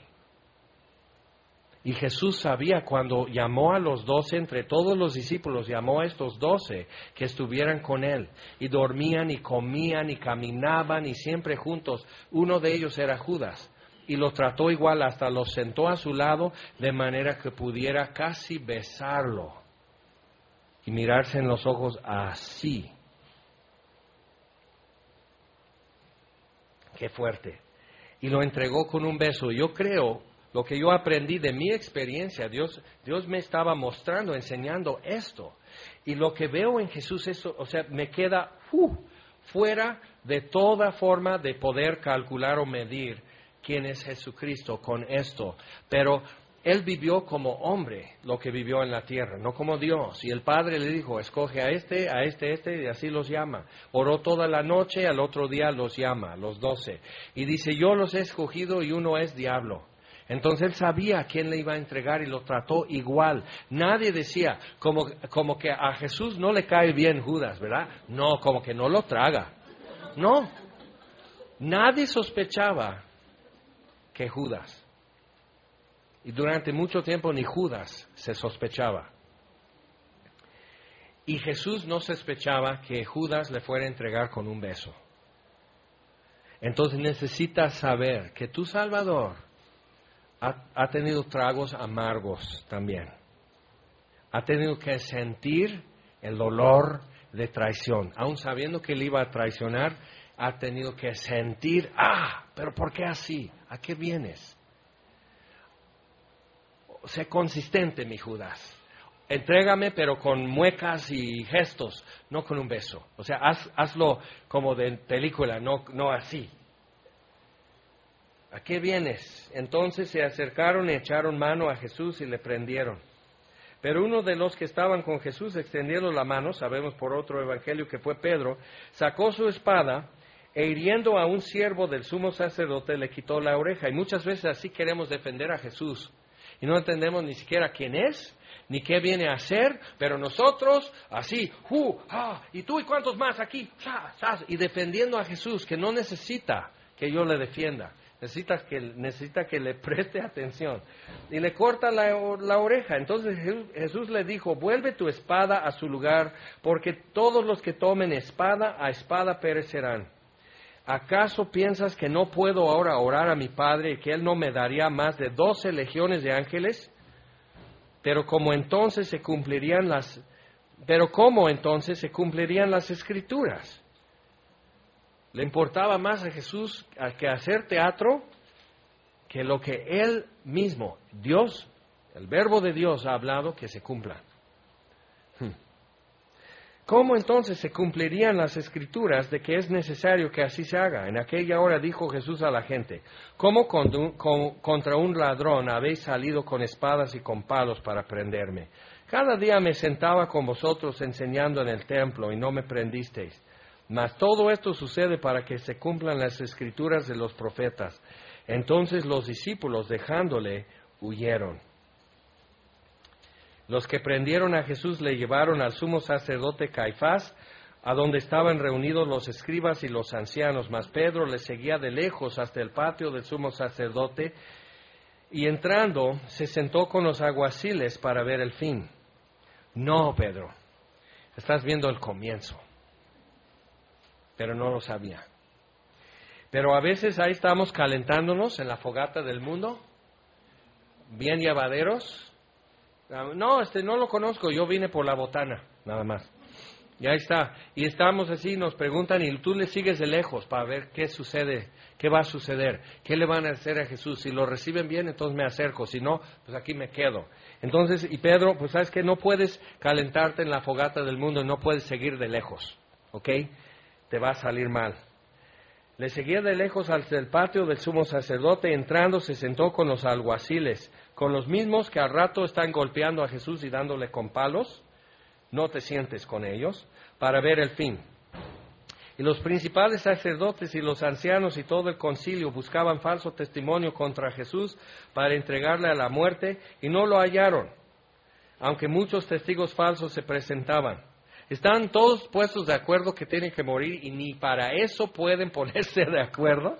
Y Jesús sabía cuando llamó a los 12, entre todos los discípulos, llamó a estos 12 que estuvieran con él. Y dormían y comían y caminaban y siempre juntos. Uno de ellos era Judas. Y lo trató igual, hasta lo sentó a su lado de manera que pudiera casi besarlo. Y mirarse en los ojos así. Qué fuerte. Y lo entregó con un beso. Yo creo, lo que yo aprendí de mi experiencia, Dios me estaba mostrando, enseñando esto. Y lo que veo en Jesús, me queda fuera de toda forma de poder calcular o medir quién es Jesucristo con esto. Pero Él vivió como hombre lo que vivió en la tierra, no como Dios. Y el Padre le dijo, escoge a este, y así los llama. Oró toda la noche, al otro día los llama, los 12. Y dice, yo los he escogido y uno es diablo. Entonces Él sabía a quién le iba a entregar y lo trató igual. Nadie decía, como que a Jesús no le cae bien Judas, ¿verdad? No, como que no lo traga. No, nadie sospechaba que Judas. Y durante mucho tiempo ni Judas se sospechaba. Y Jesús no sospechaba que Judas le fuera a entregar con un beso. Entonces necesitas saber que tu Salvador ha tenido tragos amargos también. Ha tenido que sentir el dolor de traición. Aun sabiendo que él iba a traicionar, ha tenido que sentir, pero ¿por qué así? ¿A qué vienes? Sé consistente, mi Judas. Entrégame, pero con muecas y gestos, no con un beso. O sea, hazlo como de película, no así. ¿A qué vienes? Entonces se acercaron y echaron mano a Jesús y le prendieron. Pero uno de los que estaban con Jesús, extendiendo la mano, sabemos por otro evangelio que fue Pedro, sacó su espada e hiriendo a un siervo del sumo sacerdote le quitó la oreja. Y muchas veces así queremos defender a Jesús. Y no entendemos ni siquiera quién es, ni qué viene a hacer, pero nosotros, así, y tú y cuántos más aquí, y defendiendo a Jesús, que no necesita que yo le defienda, necesita que le preste atención. Y le corta la oreja. Entonces Jesús le dijo, vuelve tu espada a su lugar, porque todos los que tomen espada, a espada perecerán. ¿Acaso piensas que no puedo ahora orar a mi Padre y que Él no me daría más de 12 legiones de ángeles? Pero ¿cómo entonces se cumplirían las Escrituras? Le importaba más a Jesús que hacer teatro que lo que Él mismo, Dios, el Verbo de Dios ha hablado que se cumpla. ¿Cómo entonces se cumplirían las Escrituras de que es necesario que así se haga? En aquella hora dijo Jesús a la gente, ¿cómo contra un ladrón habéis salido con espadas y con palos para prenderme? Cada día me sentaba con vosotros enseñando en el templo y no me prendisteis. Mas todo esto sucede para que se cumplan las escrituras de los profetas. Entonces los discípulos, dejándole, huyeron. Los que prendieron a Jesús le llevaron al sumo sacerdote Caifás, a donde estaban reunidos los escribas y los ancianos. Mas Pedro le seguía de lejos hasta el patio del sumo sacerdote, y entrando se sentó con los alguaciles para ver el fin. No, Pedro, estás viendo el comienzo. Pero no lo sabía. Pero a veces ahí estamos calentándonos en la fogata del mundo, bien llevaderos. No, no lo conozco, yo vine por la botana, nada más. Y ahí está. Y estamos así, nos preguntan y tú le sigues de lejos para ver qué sucede, qué va a suceder, qué le van a hacer a Jesús. Si lo reciben bien, entonces me acerco, si no, pues aquí me quedo. Entonces, y Pedro, pues sabes que no puedes calentarte en la fogata del mundo y no puedes seguir de lejos, ¿ok? Te va a salir mal. Le seguía de lejos hasta el patio del sumo sacerdote, entrando se sentó con los alguaciles, con los mismos que al rato están golpeando a Jesús y dándole con palos. No te sientes con ellos, para ver el fin. Y los principales sacerdotes y los ancianos y todo el concilio buscaban falso testimonio contra Jesús para entregarle a la muerte, y no lo hallaron, aunque muchos testigos falsos se presentaban. Están todos puestos de acuerdo que tienen que morir y ni para eso pueden ponerse de acuerdo.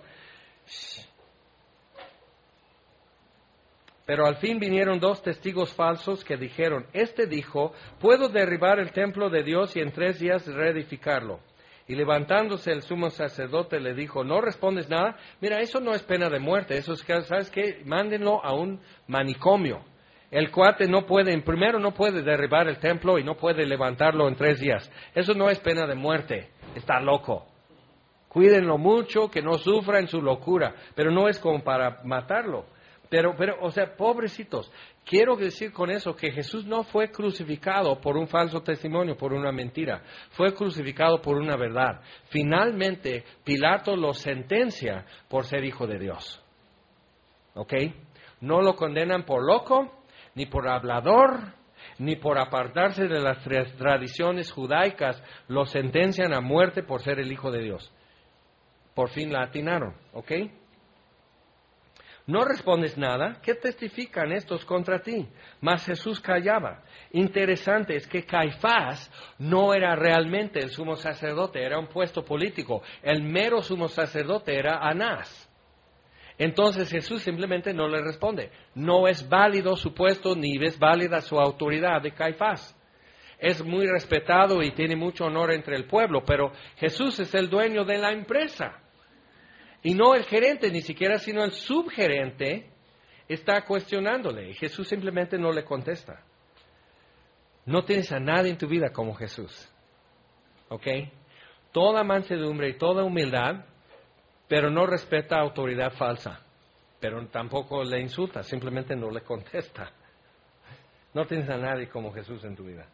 Pero al fin vinieron 2 testigos falsos que dijeron, este dijo, puedo derribar el templo de Dios y en 3 días reedificarlo. Y levantándose el sumo sacerdote le dijo, ¿no respondes nada? Mira, eso no es pena de muerte, eso es que, ¿sabes qué? Mándenlo a un manicomio. El cuate no puede, primero no puede derribar el templo y no puede levantarlo en 3 días. Eso no es pena de muerte, está loco. Cuídenlo mucho, que no sufra en su locura, pero no es como para matarlo. Pero, o sea, pobrecitos, quiero decir con eso que Jesús no fue crucificado por un falso testimonio, por una mentira. Fue crucificado por una verdad. Finalmente, Pilato lo sentencia por ser hijo de Dios. ¿Ok? No lo condenan por loco, ni por hablador, ni por apartarse de las tradiciones judaicas. Lo sentencian a muerte por ser el hijo de Dios. Por fin la atinaron. ¿Ok? No respondes nada, ¿qué testifican estos contra ti? Mas Jesús callaba. Interesante es que Caifás no era realmente el sumo sacerdote, era un puesto político. El mero sumo sacerdote era Anás. Entonces Jesús simplemente no le responde. No es válido su puesto ni es válida su autoridad de Caifás. Es muy respetado y tiene mucho honor entre el pueblo, pero Jesús es el dueño de la empresa. Y no el gerente, ni siquiera, sino el subgerente está cuestionándole. Y Jesús simplemente no le contesta. No tienes a nadie en tu vida como Jesús. ¿Ok? Toda mansedumbre y toda humildad, pero no respeta autoridad falsa. Pero tampoco le insulta, simplemente no le contesta. No tienes a nadie como Jesús en tu vida.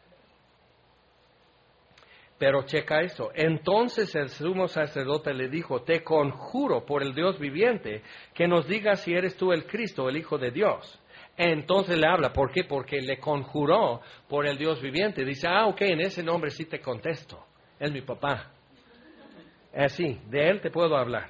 Pero checa esto. Entonces el sumo sacerdote le dijo, te conjuro por el Dios viviente que nos digas si eres tú el Cristo, el Hijo de Dios. Entonces le habla. ¿Por qué? Porque le conjuró por el Dios viviente. Dice, ok, en ese nombre sí te contesto. Es mi papá. Así, de él te puedo hablar.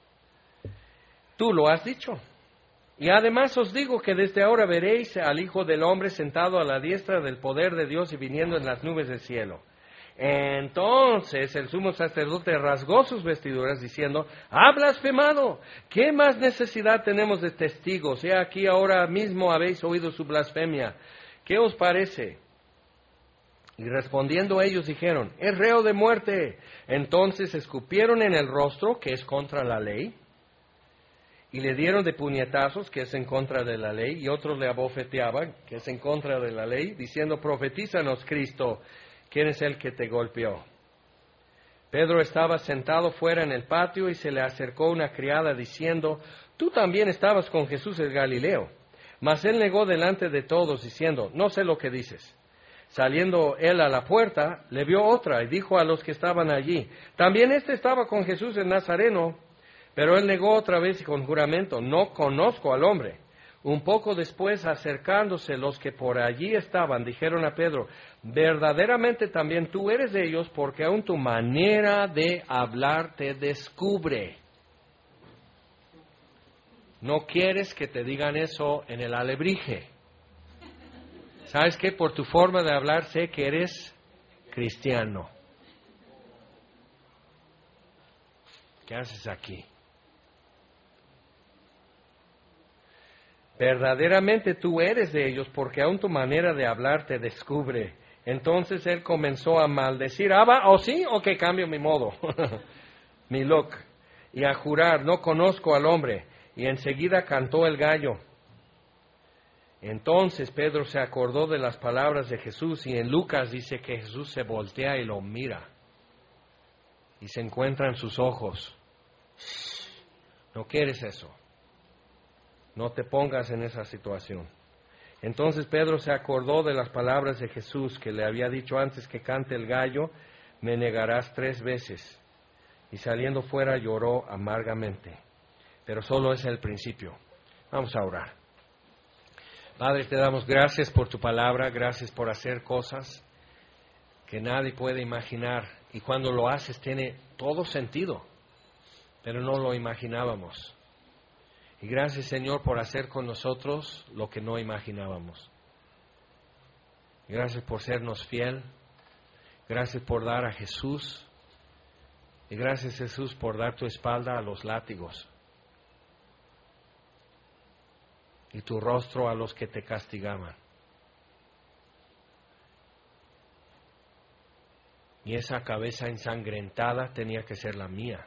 Tú lo has dicho. Y además os digo que desde ahora veréis al Hijo del Hombre sentado a la diestra del poder de Dios y viniendo en las nubes del cielo. Entonces el sumo sacerdote rasgó sus vestiduras diciendo, ¡ha blasfemado! ¿Qué más necesidad tenemos de testigos? He aquí ahora mismo habéis oído su blasfemia. ¿Qué os parece? Y respondiendo ellos dijeron, es reo de muerte. Entonces escupieron en el rostro, que es contra la ley, y le dieron de puñetazos, que es en contra de la ley, y otros le abofeteaban, que es en contra de la ley, diciendo, profetízanos, Cristo, ¿quién es el que te golpeó? Pedro estaba sentado fuera en el patio y se le acercó una criada diciendo, tú también estabas con Jesús el Galileo. Mas él negó delante de todos diciendo, no sé lo que dices. Saliendo él a la puerta, le vio otra y dijo a los que estaban allí, también estaba con Jesús el Nazareno. Pero él negó otra vez y con juramento, no conozco al hombre. Un poco después, acercándose los que por allí estaban, dijeron a Pedro, verdaderamente también tú eres de ellos, porque aún tu manera de hablar te descubre. No quieres que te digan eso en el alebrije. ¿Sabes qué? Por tu forma de hablar sé que eres cristiano. ¿Qué haces aquí? Verdaderamente tú eres de ellos, porque aún tu manera de hablar te descubre. Entonces él comenzó a maldecir, ¿o sí? ¿O que cambio mi modo? Mi look. Y a jurar, no conozco al hombre. Y enseguida cantó el gallo. Entonces Pedro se acordó de las palabras de Jesús, y en Lucas dice que Jesús se voltea y lo mira. Y se encuentra en sus ojos. No quieres eso. No te pongas en esa situación. Entonces Pedro se acordó de las palabras de Jesús que le había dicho antes que cante el gallo, me negarás 3 veces. Y saliendo fuera lloró amargamente. Pero solo es el principio. Vamos a orar. Padre, te damos gracias por tu palabra, gracias por hacer cosas que nadie puede imaginar. Y cuando lo haces tiene todo sentido, pero no lo imaginábamos. Y gracias, Señor, por hacer con nosotros lo que no imaginábamos. Gracias por sernos fiel. Gracias por dar a Jesús. Y gracias, Jesús, por dar tu espalda a los látigos. Y tu rostro a los que te castigaban. Y esa cabeza ensangrentada tenía que ser la mía.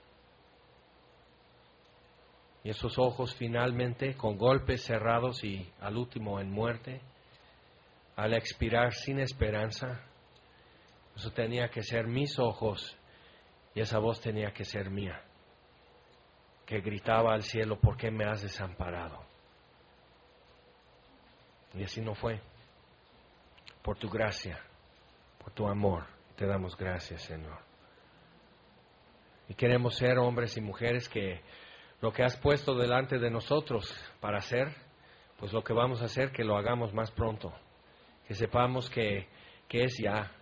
Y esos ojos finalmente con golpes cerrados y al último en muerte, al expirar sin esperanza, eso tenía que ser mis ojos y esa voz tenía que ser mía, que gritaba al cielo, ¿por qué me has desamparado? Y así no fue. Por tu gracia, por tu amor, te damos gracias, Señor. Y queremos ser hombres y mujeres que lo que has puesto delante de nosotros para hacer, pues lo que vamos a hacer, que lo hagamos más pronto. Que sepamos que es ya.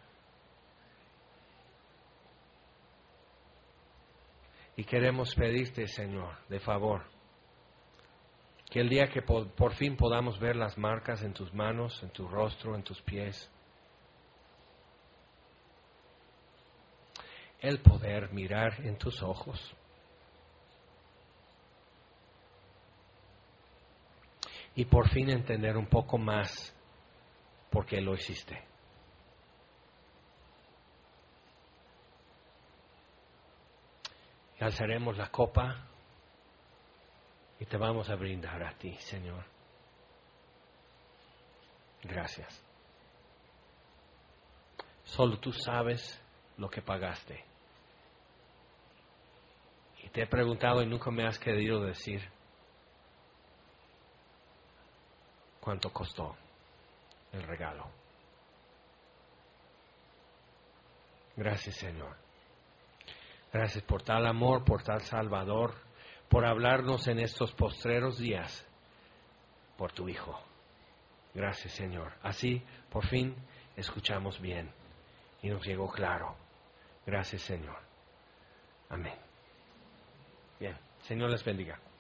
Y queremos pedirte, Señor, de favor, que el día que por fin podamos ver las marcas en tus manos, en tu rostro, en tus pies, el poder mirar en tus ojos y por fin entender un poco más por qué lo hiciste. Y alzaremos la copa y te vamos a brindar a ti, Señor. Gracias. Solo tú sabes lo que pagaste. Y te he preguntado y nunca me has querido decir cuánto costó el regalo. Gracias, Señor. Gracias por tal amor, por tal Salvador, por hablarnos en estos postreros días, por tu Hijo. Gracias, Señor. Así, por fin, escuchamos bien y nos llegó claro. Gracias, Señor. Amén. Bien, Señor les bendiga.